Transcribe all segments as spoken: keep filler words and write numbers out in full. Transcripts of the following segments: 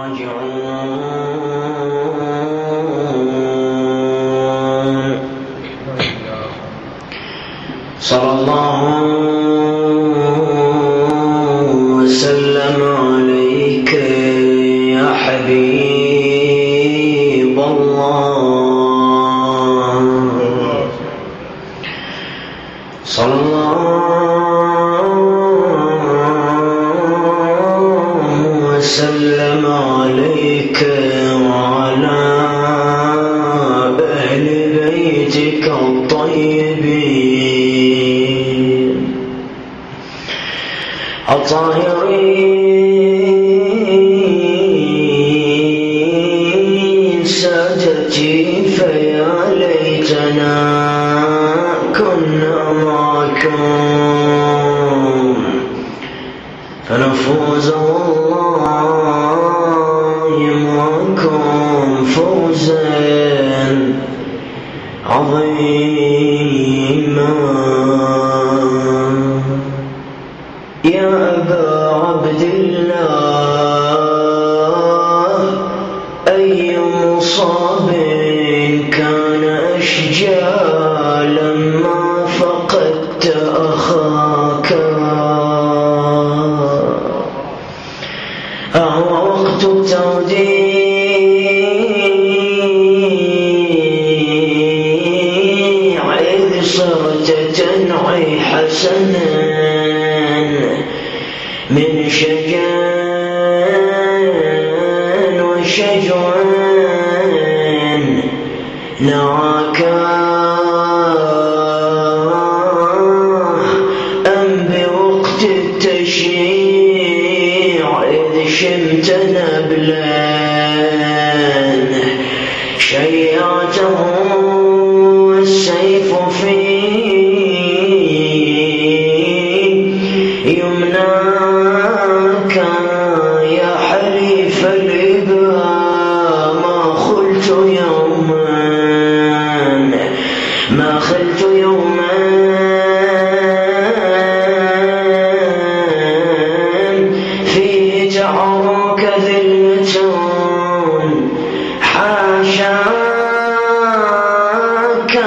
راجعون. صلى الله وسلم عليك يا حبيب الله. صلى الله وسلم عليك وعلى أهل بيتك الطيبين الطاهرين سادتي، فيا ليتنا كنا معكم فنفوز والله معكم فوزا عظيما. يا أبا عبد الله، أي مصاب كان أشجى لما فقدت أخاك؟ أهو وقت التوديع إذ صرت تنعي حسنا من شجان وشجوان نعاك أم بوقت التشييع إذ شمت نبلان شيعته والسيف في يمناك يا حليف الإباء. ما خلت يوما ما خلت يوما فيه تعرك ذلة حاشاك.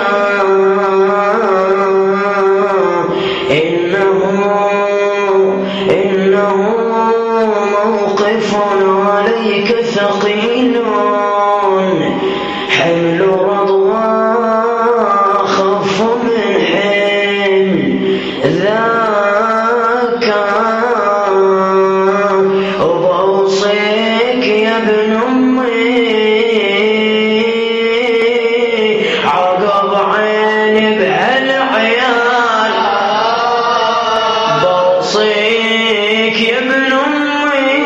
إنه إنه موقف عليك ثقيل، حمل رضوى أخف من حمل ذاك. وبوصيك يا ابن أمي عقب عيني بهالعيال، بوصيك يا ابن أمي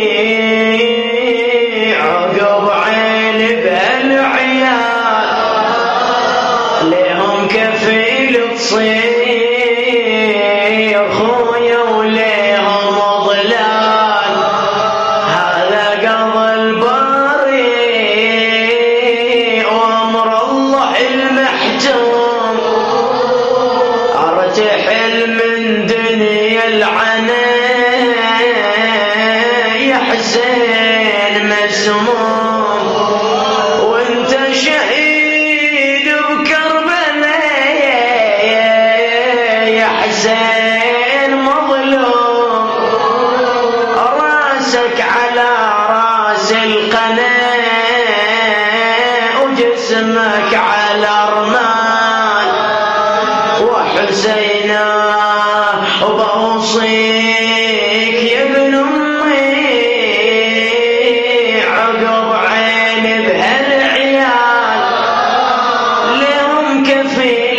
عقب عيني بهالعيال، ليهم كفيل تصير خويا وليهم ضلال. هذا قضى الباري وأمر الله المحتوم، أرتحل من دنيا العنا يا حسين مسموم، وانت شهيد بكربلاء يا حسين مظلوم. راسك على راس القناة وجسمك على رمال وحسينا. وبوصيك يا ابن أمي عقب عيني بهالعيال، لهم كفيل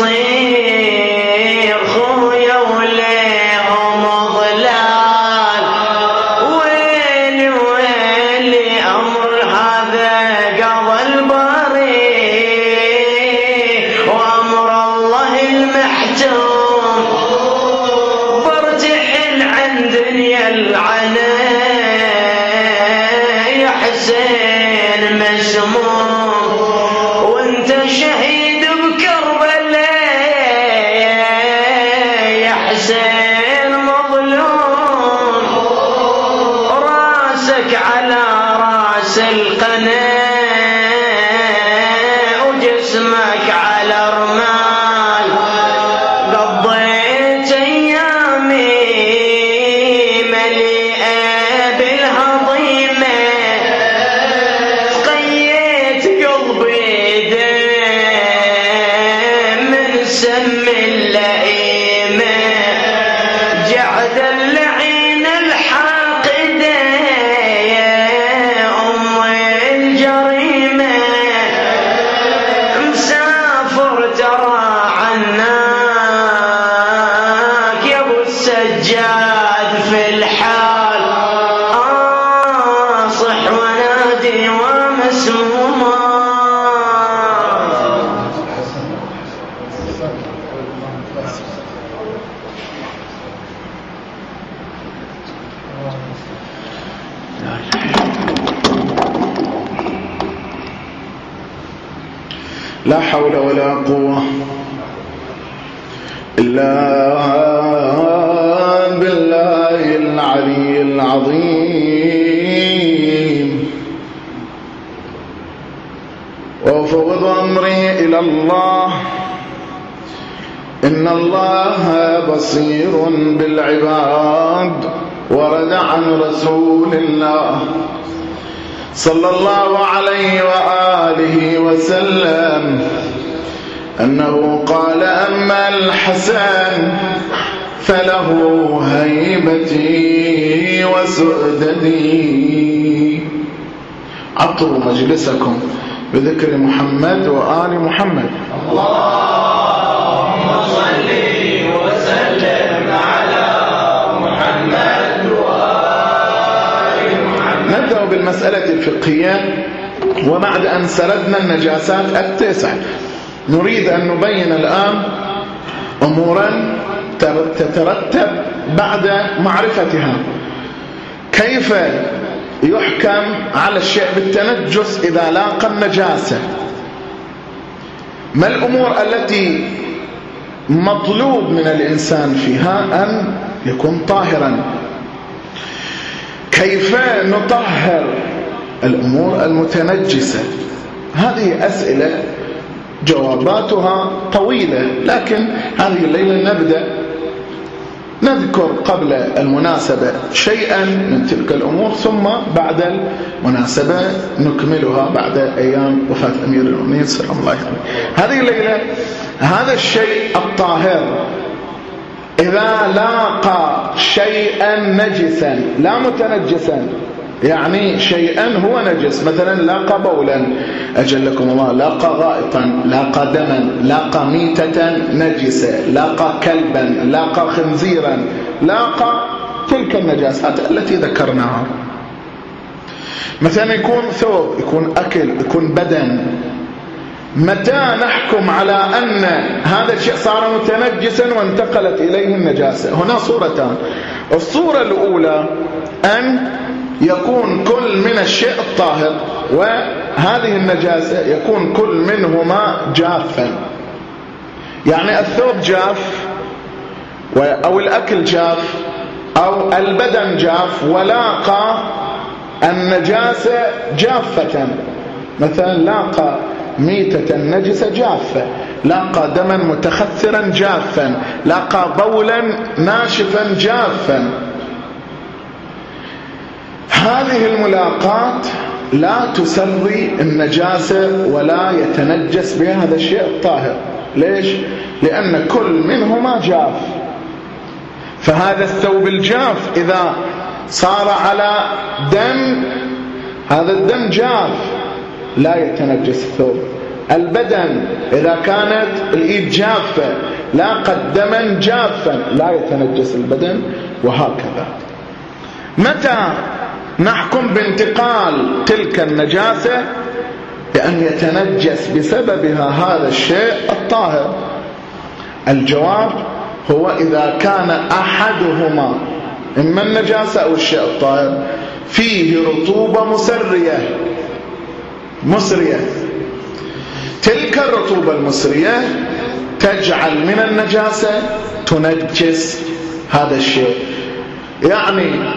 تصير خويا وليهم ضلال. ويلي ويلي أمر هذا قضى الباري وأمر الله المحتوم، برتحل عن دنيا العنا يا حسين مسموم، وانت شهيد بكربلاء يا حسين مظلوم. راسك على راس القناة وجسمك على رمال، قضيت ايامي مليئة بالهضيمة، قيت قلبي دم من سم اللئيمة، جعد اللعين الحاقدة يا أم الجريمة، مسافر ترى عناك يا ابو السجاد في الحال، اصح ونادي ومسموما. لا حول ولا قوة إلا بالله العلي العظيم. وأفوض أمري إلى الله، إن الله بصير بالعباد. ورد عن رسول الله صلى الله عليه وآله وسلم أنه قال: أما الحسن فله هيبتي وسؤددي. عطروا مجلسكم بذكر محمد وآل محمد. اللهم صل وسلم على محمد وآل محمد. نبدأ بالمسألة الفقهية، وبعد أن سردنا النجاسات التسع نريد أن نبين الآن أمورا تترتب بعد معرفتها. كيف يحكم على الشيء بالتنجس إذا لاقى النجاسة؟ ما الأمور التي مطلوب من الإنسان فيها؟ أن يكون طاهرا. كيف نطهر الأمور المتنجسة؟ هذه أسئلة جواباتها طويلة، لكن هذه الليلة نبدأ نذكر قبل المناسبة شيئا من تلك الأمور، ثم بعد المناسبة نكملها بعد أيام وفاة أمير المؤمنين سلام الله عليه. هذه الليلة هذا الشيء الطاهر إذا لاقى شيئا نجسا لا متنجسا، يعني شيئا هو نجس، مثلا لاقى بولا أجلكم الله، لاقى غائطا، لاقى دما، لاقى ميتة نجسة، لاقى كلبا، لاقى خنزيرا، لاقى تلك النجاسات التي ذكرناها. مثلا يكون ثوب، يكون أكل، يكون بدن. متى نحكم على أن هذا الشيء صار متنجسا وانتقلت إليه النجاسة؟ هنا صورتان. الصورة الأولى أن يكون كل من الشيء الطاهر وهذه النجاسة يكون كل منهما جافا، يعني الثوب جاف أو الأكل جاف أو البدن جاف، ولاقى النجاسة جافة، مثلا لاقى ميتة نجسة جافة، لاقى دما متخثرا جافا، لاقى بولا ناشفا جافا. هذه الملاقات لا تسري النجاسة ولا يتنجس بها هذا الشيء الطاهر. ليش؟ لأن كل منهما جاف. فهذا الثوب الجاف إذا صار على دم، هذا الدم جاف لا يتنجس الثوب. البدن إذا كانت الإيد جافة لاقت دما جافا لا يتنجس البدن، وهكذا. متى نحكم بانتقال تلك النجاسة بأن يتنجس بسببها هذا الشيء الطاهر؟ الجواب هو إذا كان أحدهما، إما النجاسة أو الشيء الطاهر، فيه رطوبة مسرية مسرية. تلك الرطوبة المسرية تجعل من النجاسة تنجس هذا الشيء. يعني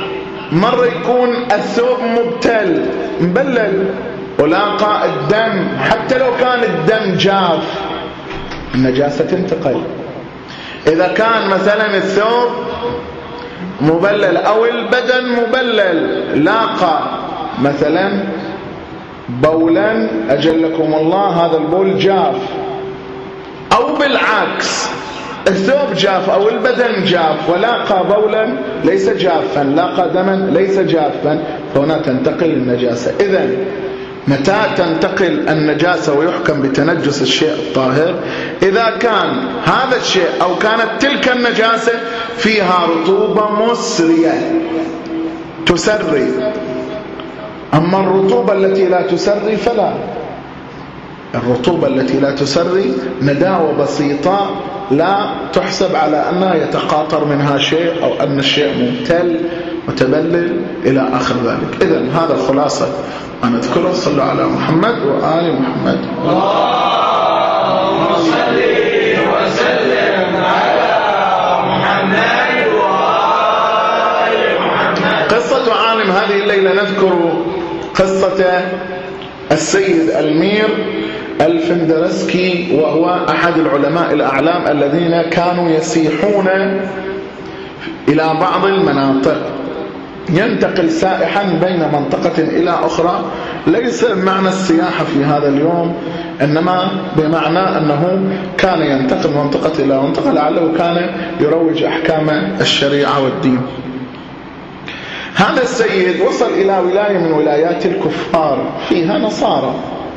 مرة يكون الثوب مبتل مبلل ولاقى الدم، حتى لو كان الدم جاف النجاسة تنتقل. إذا كان مثلا الثوب مبلل أو البدن مبلل، لاقى مثلا بولا أجلكم الله هذا البول جاف، أو بالعكس الثوب جاف أو البدن جاف ولاقى بولا ليس جافا، لاقى دما ليس جافا، فهنا تنتقل النجاسة. إذن متى تنتقل النجاسة ويحكم بتنجس الشيء الطاهر؟ إذا كان هذا الشيء أو كانت تلك النجاسة فيها رطوبة مسرية تسري. أما الرطوبة التي لا تسري فلا. الرطوبة التي لا تسري نداوة بسيطة لا تحسب على أنها يتقاطر منها شيء أو أن الشيء مبتل متبلل إلى آخر ذلك. إذن هذا خلاصة ما نذكره. صلوا على محمد وآل محمد. اللهم صل وسلم على محمد وآل محمد. قصة عالم هذه الليلة نذكر قصة السيد المير الفندرسكي، وهو أحد العلماء الأعلام الذين كانوا يسيحون إلى بعض المناطق، ينتقل سائحا بين منطقة إلى أخرى، ليس بمعنى السياحة في هذا اليوم، إنما بمعنى أنه كان ينتقل من منطقة إلى منطقة لعله كان يروج أحكام الشريعة والدين. هذا السيد وصل إلى ولاية من ولايات الكفار فيها نصارى،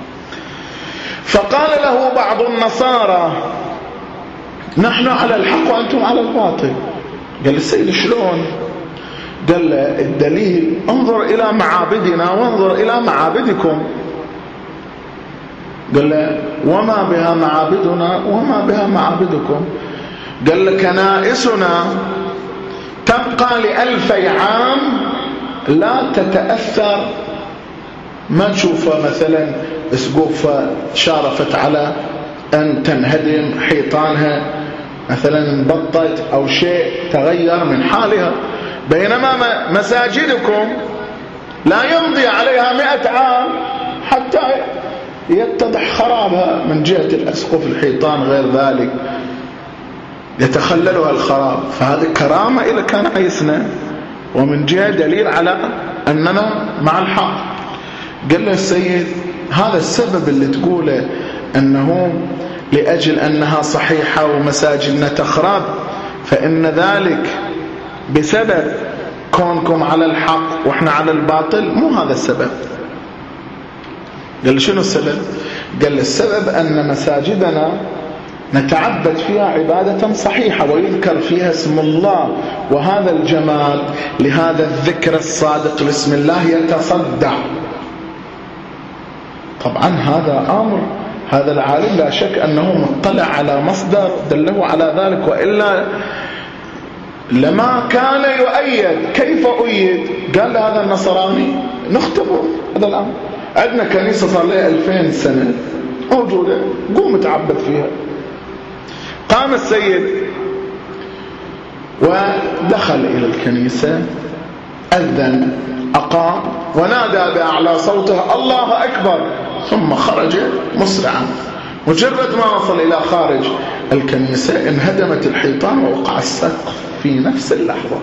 فقال له بعض النصارى نحن على الحق وأنتم على الباطل. قال السيد شلون؟ قال الدليل انظر إلى معابدنا وانظر إلى معابدكم. قال له وما بها معابدنا وما بها معابدكم؟ قال له كنائسنا تبقى لألفي عام لا تتأثر، ما تشوفها مثلا سقوفها شارفت على أن تنهدم، حيطانها مثلا انبطت أو شيء تغير من حالها، بينما مساجدكم لا يمضي عليها مئة عام حتى يتضح خرابها من جهة الأسقف، الحيطان غير ذلك يتخللها الخراب. فهذه كرامة إلى كنائسنا، ومن جهة دليل على أننا مع الحق. قال له السيد هذا السبب اللي تقوله أنه لأجل أنها صحيحة ومساجدنا تخرب، فإن ذلك بسبب كونكم على الحق وإحنا على الباطل، مو هذا السبب. قال شنو السبب؟ قال السبب أن مساجدنا نتعبد فيها عبادة صحيحة ويذكر فيها اسم الله، وهذا الجمال لهذا الذكر الصادق لاسم الله يتصدع. طبعا هذا أمر، هذا العالم لا شك أنه مطلع على مصدر دله على ذلك، وإلا لما كان يؤيد. كيف أؤيد؟ قال هذا النصراني نختبر هذا الأمر، عندنا كنيسة صار لها ألفين سنة موجودة، قوم تعبد فيها. قام السيد ودخل إلى الكنيسة، أذن، أقام ونادى بأعلى صوته الله أكبر، ثم خرج مسرعا. مجرد ما وصل إلى خارج الكنيسة انهدمت الحيطان ووقع السقف في نفس اللحظة.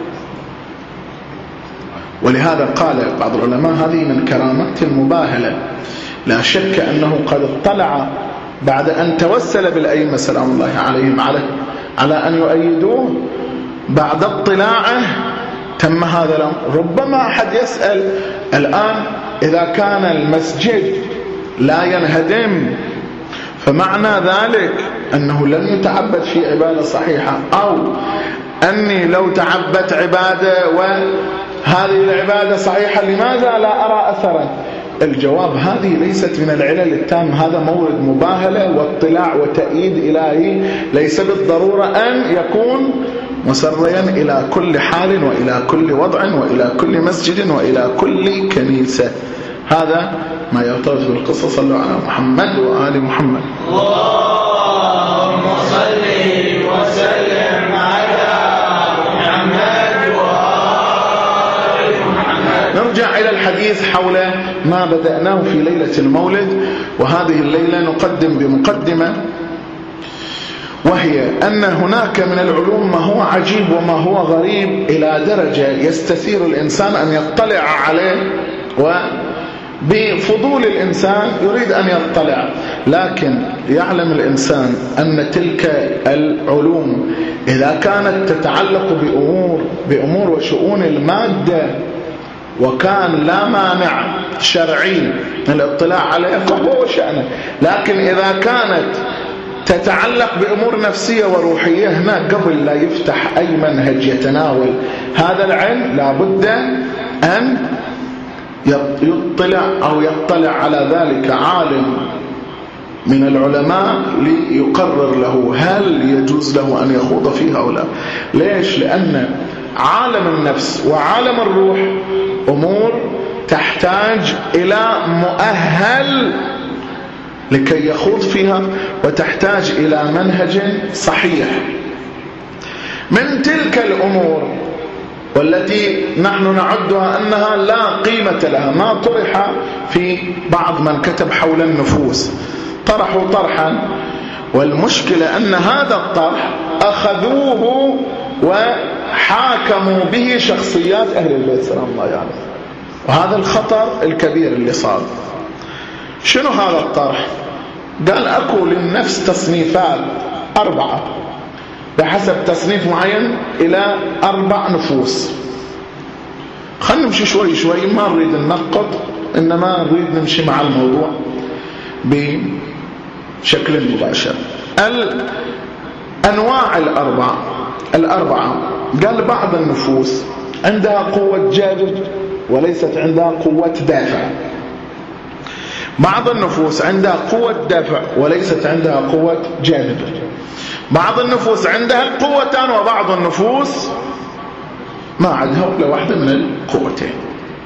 ولهذا قال بعض العلماء هذه من كرامات المباهلة. لا شك أنه قد اطلع بعد أن توسل بالأئمة سلام الله عليهم على على أن يؤيدوه، بعد اطلاعه تم هذا الأمر. ربما أحد يسأل الآن إذا كان المسجد لا ينهدم فمعنى ذلك أنه لم يتعبد في عبادة صحيحة، أو أني لو تعبدت عبادة وهذه العبادة صحيحة لماذا لا أرى أثرا؟ الجواب هذه ليست من العلل التامة، هذا مورد مباهلة واطلاع وتأييد إلهي، ليس بالضرورة أن يكون مسريا إلى كل حال وإلى كل وضع وإلى كل مسجد وإلى كل كنيسة. هذا ما يرتبط بالقصة. صلوا على محمد وآل محمد. اللهم صل وسلم على محمد وآل محمد. نرجع إلى الحديث حول ما بدأناه في ليلة المولد. وهذه الليلة نقدم بمقدمة، وهي أن هناك من العلوم ما هو عجيب وما هو غريب إلى درجة يستثير الإنسان أن يطلع عليه، وبفضول الإنسان يريد أن يطلع، لكن يعلم الإنسان أن تلك العلوم إذا كانت تتعلق بأمور, بأمور وشؤون المادة وكان لا مانع شرعي من الاطلاع عليها فهو شأنه، لكن إذا كانت تتعلق بأمور نفسية وروحية هناك قبل لا يفتح أي منهج يتناول هذا العلم لابد أن يطلع أو يطلع على ذلك عالم من العلماء ليقرر له هل يجوز له أن يخوض فيها أو لا. ليش؟ لأن عالم النفس وعالم الروح أمور تحتاج إلى مؤهل لكي يخوض فيها، وتحتاج إلى منهج صحيح. من تلك الأمور والتي نحن نعدها أنها لا قيمة لها ما طرح في بعض من كتب حول النفوس، طرحوا طرحا، والمشكلة أن هذا الطرح أخذوه وحاكموا به شخصيات أهل البيت سلام الله عليهم، يعني. وهذا الخطر الكبير اللي صار. شنو هذا الطرح؟ قال أكو للنفس تصنيفات أربعة بحسب تصنيف معين إلى أربع نفوس. خلنا نمشي شوي شوي، ما نريد ننقط إنما نريد نمشي مع الموضوع بشكل مباشر. الأنواع الأربعة الأربعة قال بعض النفوس عندها قوة جاذب وليست عندها قوة دافع. بعض النفوس عندها قوة دافع وليست عندها قوة جاذب. بعض النفوس عندها القوتان وبعض النفوس ما عندها ولا واحدة من القوتين.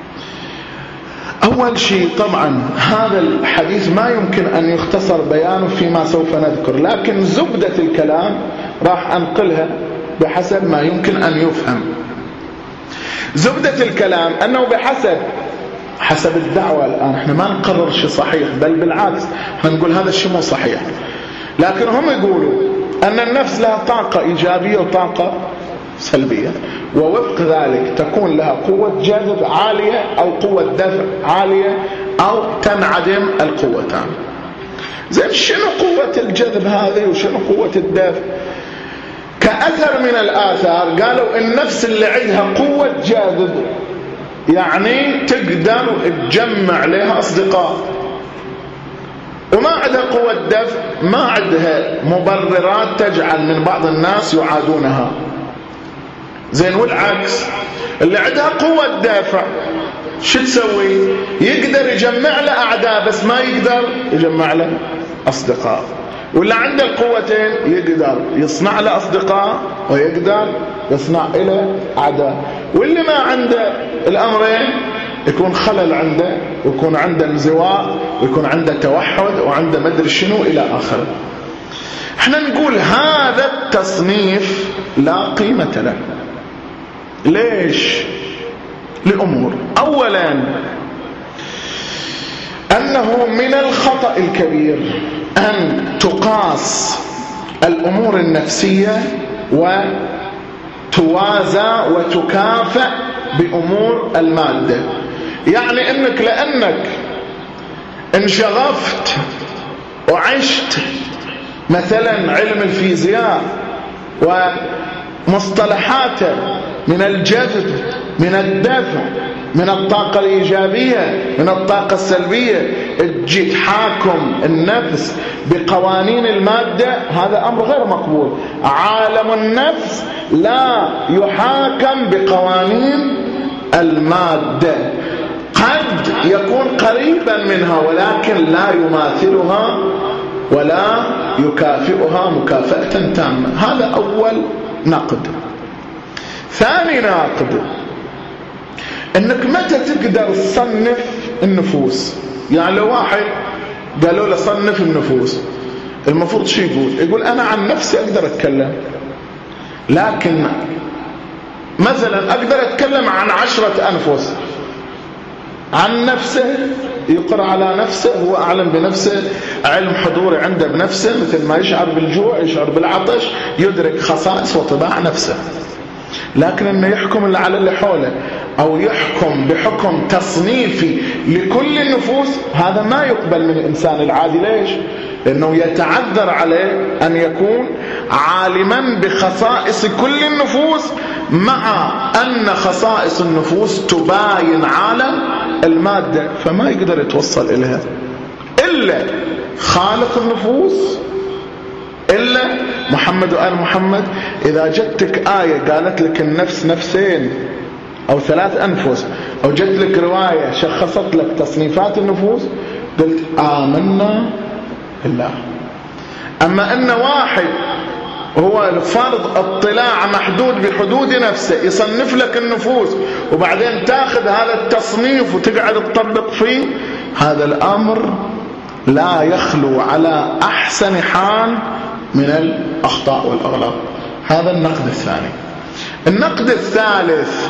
أول شيء طبعا هذا الحديث ما يمكن أن يختصر بيانه فيما سوف نذكر، لكن زبدة الكلام راح أنقلها بحسب ما يمكن أن يفهم. زبدة الكلام أنه بحسب حسب الدعوة الآن احنا ما نقرر شيء صحيح، بل بالعكس احنا نقول هذا الشيء مو صحيح، لكن هم يقولوا أن النفس لها طاقة إيجابية وطاقة سلبية، ووفق ذلك تكون لها قوة جاذب عالية أو قوة دفع عالية أو تنعدم القوتان. زين شنو قوة الجذب هذه وشنو قوة الدفع؟ كأثر من الآثار قالوا النفس اللي عندها قوة جاذب يعني تقدر تجمع لها أصدقاء، وما عندها قوة دفع، ما عندها مبررات تجعل من بعض الناس يعادونها. زين والعكس اللي عندها قوة دافع شو تسوي؟ يقدر يجمع له أعداء بس ما يقدر يجمع له أصدقاء. واللي عنده القوتين يقدر يصنع له أصدقاء ويقدر يصنع له أعداء. واللي ما عنده الأمرين يكون خلل عنده، ويكون عنده انزواء، ويكون عنده توحد، وعنده مدري شنو إلى آخره. احنا نقول هذا التصنيف لا قيمة له. ليش؟ لأمور. أولا أنه من الخطأ الكبير أن تقاس الأمور النفسية وتوازى وتكافئ بأمور المادة. يعني أنك لأنك انشغفت وعشت مثلا علم الفيزياء ومصطلحاته من الجذب، من الدفع، من الطاقة الإيجابية، من الطاقة السلبية، تجي تحاكم النفس بقوانين المادة، هذا أمر غير مقبول. عالم النفس لا يحاكم بقوانين المادة، قد يكون قريبا منها ولكن لا يماثلها ولا يكافئها مكافأة تامة. هذا أول نقد. ثاني ناقد انك متى تقدر تصنف النفوس. يعني لو واحد قالوا له صنف النفوس، المفروض شو يقول؟ يقول انا عن نفسي اقدر اتكلم، لكن مثلا اقدر اتكلم عن عشرة انفس، عن نفسه، يقر على نفسه، هو أعلم بنفسه، علم حضوري عنده بنفسه، مثل ما يشعر بالجوع يشعر بالعطش، يدرك خصائص وطباع نفسه. لكن انه يحكم اللي على اللي حوله او يحكم بحكم تصنيفي لكل النفوس، هذا ما يقبل من الانسان العادي. ليش؟ لانه يتعذر عليه ان يكون عالما بخصائص كل النفوس، مع ان خصائص النفوس تباين عالم المادة، فما يقدر يتوصل اليها الا خالق النفوس، إلا محمد وآل محمد. إذا جتك آية قالت لك النفس نفسين أو ثلاث أنفس، أو جت لك رواية شخصت لك تصنيفات النفوس، قلت آمنا بالله. أما أن واحد هو فرض اطلاع محدود بحدود نفسه يصنف لك النفوس، وبعدين تاخذ هذا التصنيف وتقعد تطبق فيه، هذا الأمر لا يخلو على أحسن حال من الأخطاء والأغلاط. هذا النقد الثاني. النقد الثالث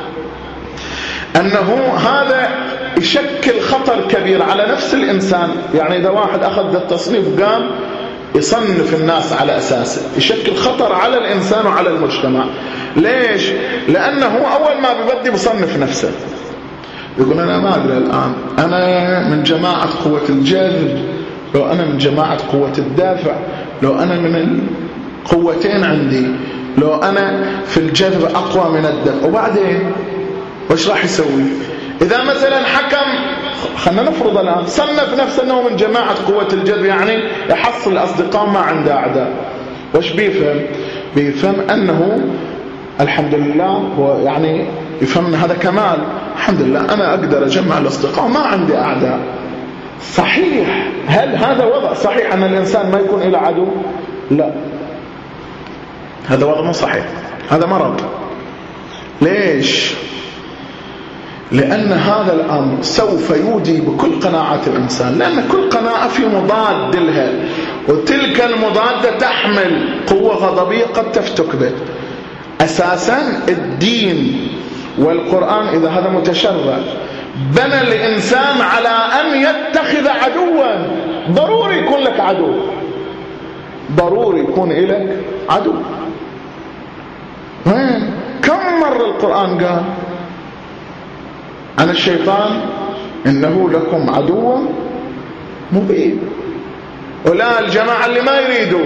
أنه هذا يشكل خطر كبير على نفس الإنسان. يعني إذا واحد أخذ التصنيف قام يصنف الناس على أساسه، يشكل خطر على الإنسان وعلى المجتمع. ليش؟ لأنه أول ما بيبدي بصنف نفسه، يقول أنا ما أدري الآن، أنا من جماعة قوة الجذب، لو أنا من جماعة قوة الدافع، لو أنا من القوتين عندي، لو أنا في الجذب أقوى من الدفع. وبعدين وش راح يسوي؟ إذا مثلا حكم، خلنا نفرض الآن صنف نفسه أنه من جماعة قوة الجذب، يعني يحصل أصدقاء ما عنده أعداء، وش بيفهم؟ بيفهم أنه الحمد لله، هو يعني يفهم أن هذا كمال، الحمد لله أنا أقدر أجمع الأصدقاء ما عندي أعداء. صحيح، هل هذا وضع صحيح أن الإنسان ما يكون إلى عدو؟ لا، هذا وضع مو صحيح، هذا مرض. ليش؟ لأن هذا الأمر سوف يودي بكل قناعات الإنسان، لأن كل قناعة في مضاد لها، وتلك المضادة تحمل قوة غضبية قد تفتك به. أساسا الدين والقرآن إذا هذا متشرع بنى الإنسان على أن يتخذ عدوا. ضروري يكون لك عدو، ضروري يكون لك عدو. كم مرة القرآن قال عن الشيطان إنه لكم عدو مبين؟ ولا الجماعة اللي ما يريدوا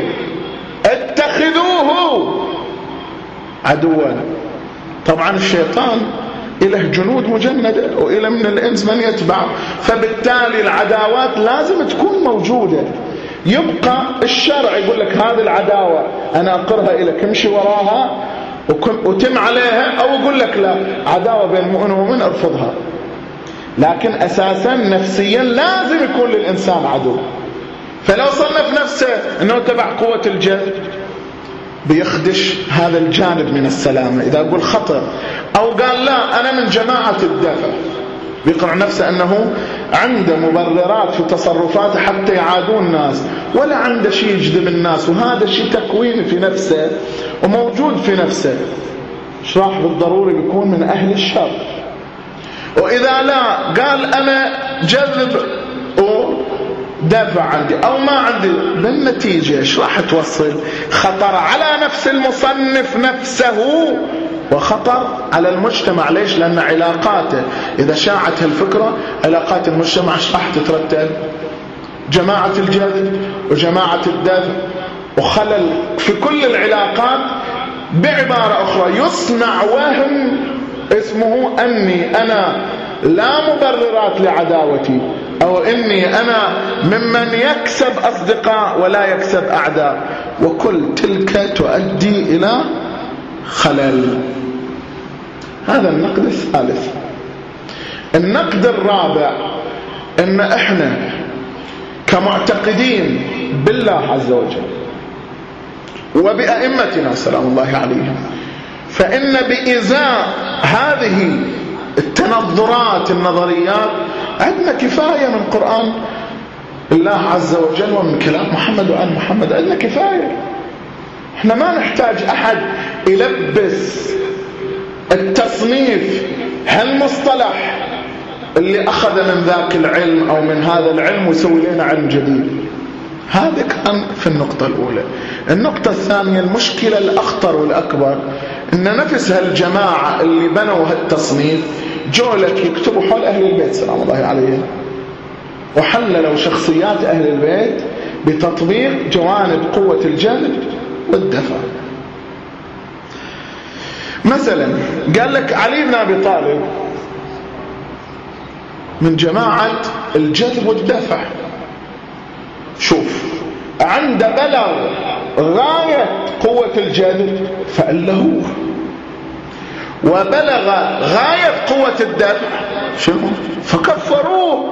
اتخذوه عدوا. طبعا الشيطان إله جنود مجندة، وإلى من الإنس من يتبع، فبالتالي العداوات لازم تكون موجودة. يبقى الشرع يقول لك هذه العداوة أنا أقرها إليك، امشي وراها وتم عليها، أو يقول لك لا، عداوة بين المؤمن ومؤمن ارفضها. لكن أساسا نفسيا لازم يكون للإنسان عدو. فلو صنف نفسه أنه تبع قوة الجذب بيخدش هذا الجانب من السلامة. إذا أقول خطر، أو قال لا أنا من جماعة الدافع، بيقرأ نفسه أنه عنده مبررات في تصرفاته حتى يعادون الناس، ولا عنده شيء يجذب الناس، وهذا شيء تكويني في نفسه وموجود في نفسه، ايش راح بالضروري بيكون من أهل الشر. وإذا لا قال أنا جذب ودافع عندي أو ما عندي، بالنتيجة ايش راح توصل؟ خطر على نفس المصنف نفسه، وخطر على المجتمع. ليش؟ لأن علاقاته إذا شاعت هالفكرة، علاقات المجتمع ايش راح تترتب؟ جماعة الجذب وجماعة الدافع، وخلل في كل العلاقات. بعبارة أخرى يصنع وهم اسمه أني أنا لا مبررات لعداوتي، أو إني أنا ممن يكسب أصدقاء ولا يكسب أعداء، وكل تلك تؤدي إلى خلل. هذا النقد الثالث. النقد الرابع إن إحنا كمعتقدين بالله عز وجل وبأئمتنا سلام الله عليهم، فإن بإزاء هذه التنظرات النظريات عندنا كفاية من قرآن الله عز وجل ومن كلام محمد وآل محمد، عندنا كفاية. احنا ما نحتاج أحد يلبس التصنيف هالمصطلح اللي أخذ من ذاك العلم أو من هذا العلم ويسوي لنا علم جديد. هذا كان في النقطة الأولى. النقطة الثانية، المشكلة الأخطر والأكبر، إن نفس هالجماعة اللي بنوا هالتصنيف جولك يكتبوا حول أهل البيت سلام الله عليهم، وحللوا شخصيات أهل البيت بتطبيق جوانب قوة الجذب والدفع. مثلا قال لك علي بن أبي طالب من جماعة الجذب والدفع. شوف، عند بلغ غاية قوة الجذب فألهوه، وبلغ غاية قوة الدفع شنو؟ فكفروه.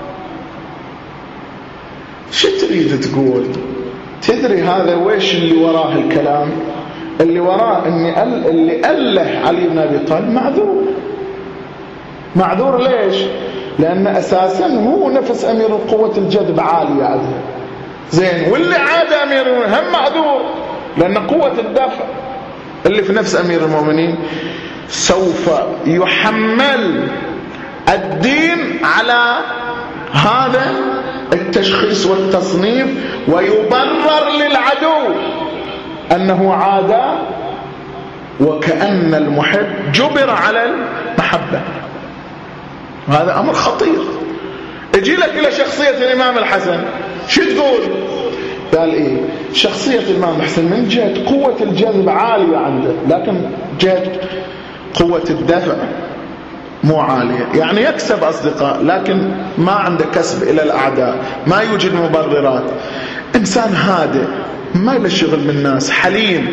شو تريد تقول؟ تدري هذا ويش اللي وراه الكلام؟ اللي وراه اني اللي أله علي بن أبي طالب معذور. معذور ليش؟ لأن أساسا هو نفس أمير القوة الجذب عالي عنده زين، واللي عاد أمير هم معذور لأن قوة الدفع اللي في نفس أمير المؤمنين. سوف يحمل الدين على هذا التشخيص والتصنيف، ويبرر للعدو أنه عاد، وكأن المحب جبر على المحبة. وهذا أمر خطير. اجي لك إلى شخصية الإمام الحسن، شو تقول؟ قال إيه؟ شخصية الإمام الحسن من جهة قوة الجذب عالية عنده، لكن جهة قوة الدفع مو عالية. يعني يكسب أصدقاء لكن ما عنده كسب إلى الأعداء، ما يوجد مبررات. إنسان هادئ ما له شغل بالناس، حليم،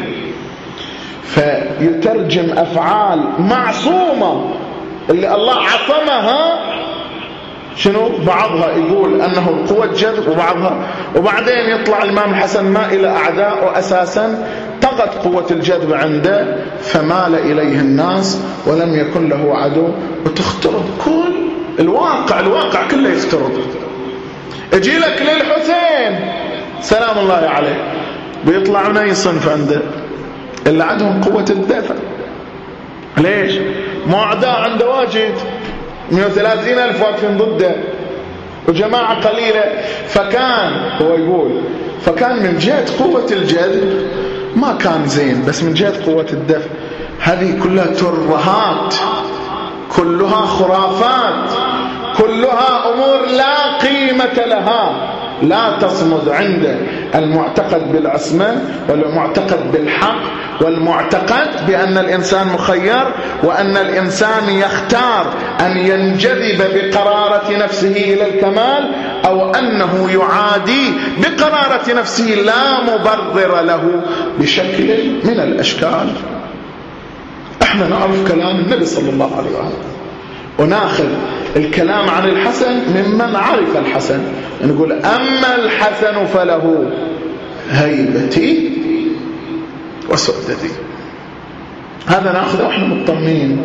فيترجم أفعال معصومة اللي الله عصمها شنو؟ بعضها يقول أنه قوة جذب وبعضها، وبعدين يطلع الإمام الحسن ما إلى أعداء، وأساسا طغت قوة الجذب عنده فمال إليه الناس ولم يكن له عدو. وتخترب كل الواقع، الواقع كله يخترب. اجي لك للحسين سلام الله عليه، بيطلع من أي صنف عنده؟ اللي عندهم قوة الدفع. ليش؟ مو أعداء عنده واجد، مئة وثلاثين ألف واقفين ضده وجماعة قليلة. فكان هو يقول فكان من جهة قوة الجذب ما كان زين، بس من جهة قوة الدفع هذه كلها ترهات، كلها خرافات، كلها أمور لا قيمة لها، لا تصمد عند المعتقد بالعصمة والمعتقد بالحق والمعتقد بأن الإنسان مخير، وأن الإنسان يختار أن ينجذب بقرارة نفسه إلى الكمال، أو أنه يعادي بقرارة نفسه لا مبرر له بشكل من الأشكال. احنا نعرف كلام النبي صلى الله عليه وسلم، وناخذ الكلام عن الحسن ممن عرف الحسن، نقول أما الحسن فله هيبتي وسؤددي. هذا ناخذه واحنا مطمئنين.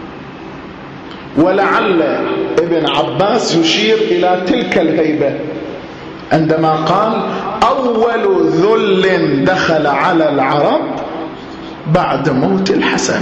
ولعل ابن عباس يشير إلى تلك الهيبة عندما قال أول ذل دخل على العرب بعد موت الحسن.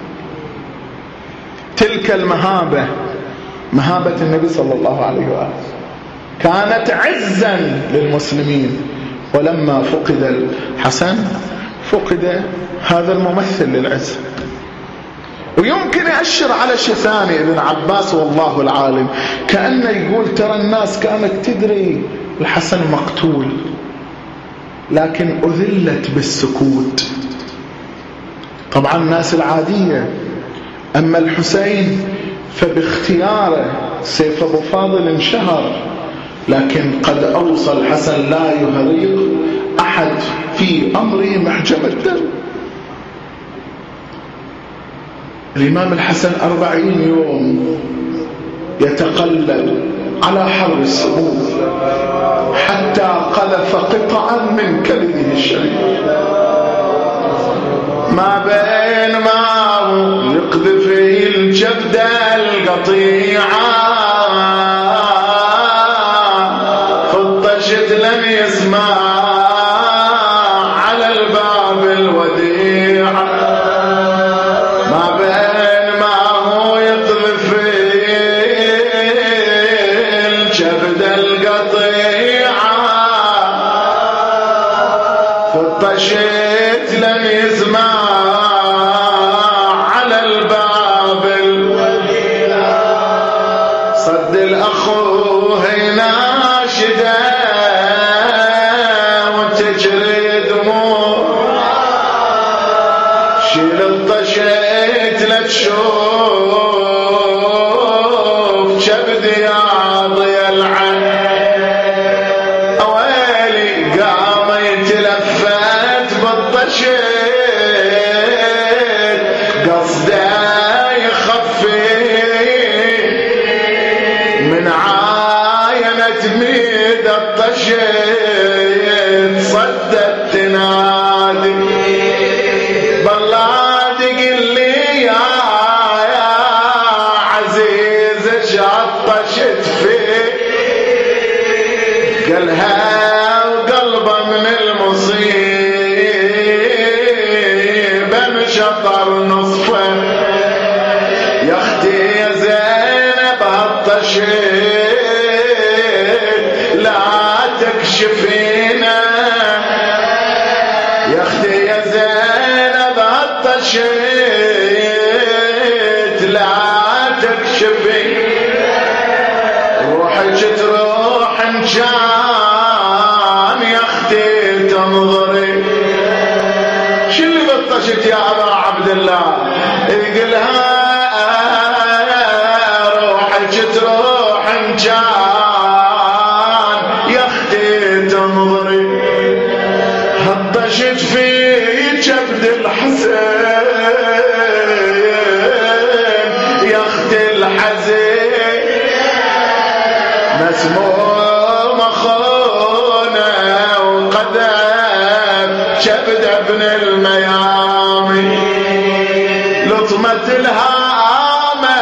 تلك المهابة، مهابة النبي صلى الله عليه وآله، كانت عزا للمسلمين، ولما فقد الحسن فقد هذا الممثل للعز. ويمكن يأشر على شيء ثاني ابن عباس والله العالم، كأنه يقول ترى الناس كانت تدري الحسن مقتول لكن أذلت بالسكوت. طبعا الناس العادية، أما الحسين فباختياره سيف أبو فاضل انشهر، لكن قد أوصى الحسن لا يهريق أحد في أمره محجم الدم. الإمام الحسن أربعين يوم يتقلب على حر السموم حتى قذف قطعا من كبده الشريف، ما بين ما يقذف الجبد القطيعة فطشت لم يسمع على الباب الوديعة، ما بين ما هو يقذف بطشت فيه قالها وقلبه من المصيبة مشطر نصفه يا اختي يا زينب هالطشت لا تكشفينا يا اختي يا زينب هالطشت لا تكشفي روحك تروح ان كان يا اختي تنظري شو اللي بطشت يا ابا عبد الله يقولها روحك تروح ان كان يا اختي تنظري هطشت في جبد الحسين يا اختي الحزين مسموم اخونا وقدم جبد ابن الميامي لطمت الهامة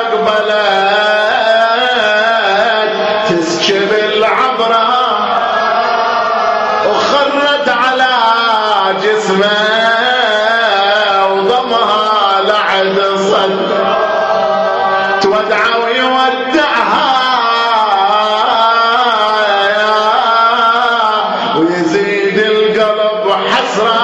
واقبلت تسكب العبرة وخرت على جسمه وضمها لعد صدر تودع ويودعها ويزيد القلب حسرة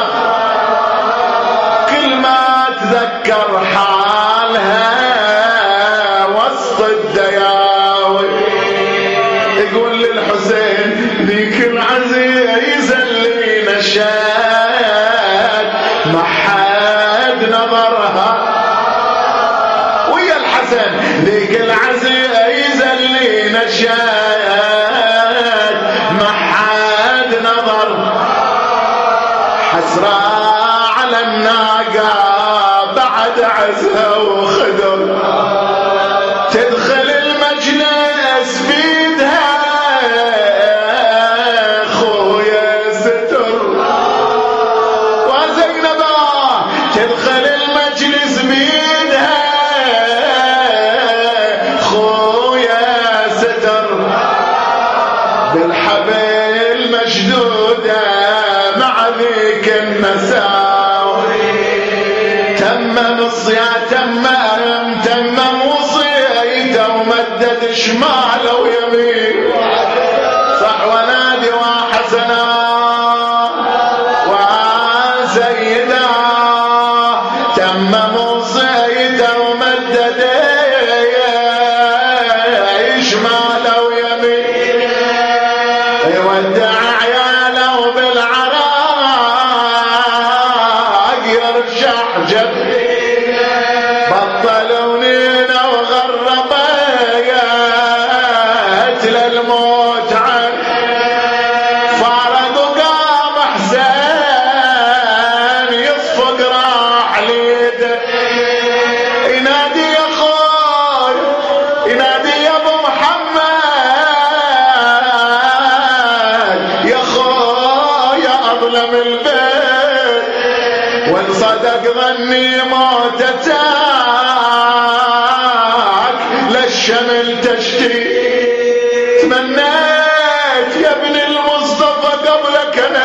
كل ما تذكر حالها وسط الدياوي يقول للحسين ذيك العزيزة اللي نشاد ما حد نظرها ويا الحسن ذيك العزيزة اللي نشاد ما حد نظر حسرة على الناقة بعد عزها وخدر تدخل المجلس بيدها خويا ستر وزينبا تدخل المجلس بيدها خويا ستر بالحبل مشدودة مع ذيك النساوي تمم الصيام تمم تمم وصيته ومدد شماله ويمين صح ونادي وحسنا وسيدا تمم وصيته ومدد شماله ويمين يودع عياله بالعراق يرجع جبهه بطلوا نينا وغربيت للموت عن فارض وقام حسين يصفق راح ليده ينادي يا خوي ينادي يا ابو محمد يا خوي يا اظلم البيت وان صدق ظني موتتك للشمل تشتي تمنيت يا ابن المصطفى قبلك انا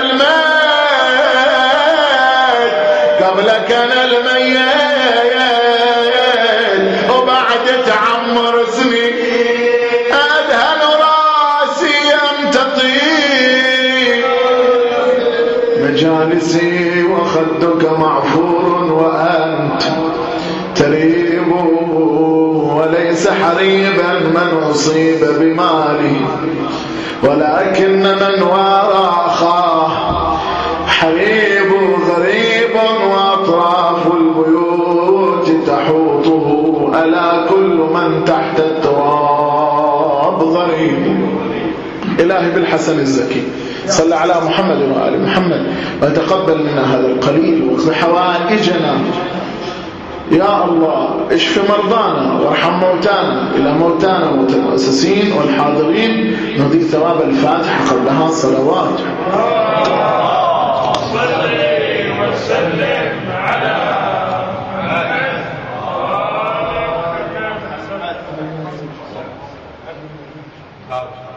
الميت قبلك انا الميت وبعد تعمر سنين ادهن راسي امتطي مجالسي وخدك معفور وانت تريب وليس حريبا من أصيب بمالي ولكن من وراء أخاه حريب غريب وأطراف البيوت تحوطه ألا كل من تحت التراب غريب. إلهي بالحسن الزكي صل على محمد وآل محمد وتقبل منا هذا القليل واقض حوائجنا يا الله. اشف مرضانا وارحم موتانا. إلى موتانا موت المؤسسين والحاضرين نضيف ثواب الفاتحة قبلها صلوات. صل وسلم على خارج